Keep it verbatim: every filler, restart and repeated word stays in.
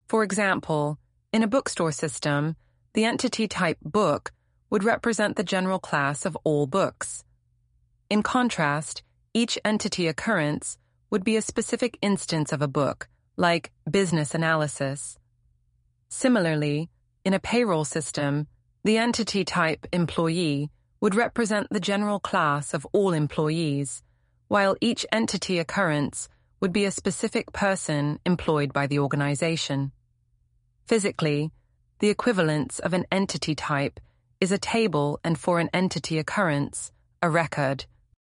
For example, in a bookstore system, the entity type book would represent the general class of all books. In contrast, each entity occurrence would be a specific instance of a book, like business analysis. Similarly, in a payroll system, the entity type employee would represent the general class of all employees, while each entity occurrence would be a specific person employed by the organization. Physically, the equivalence of an entity type is a table, and for an entity occurrence, a record.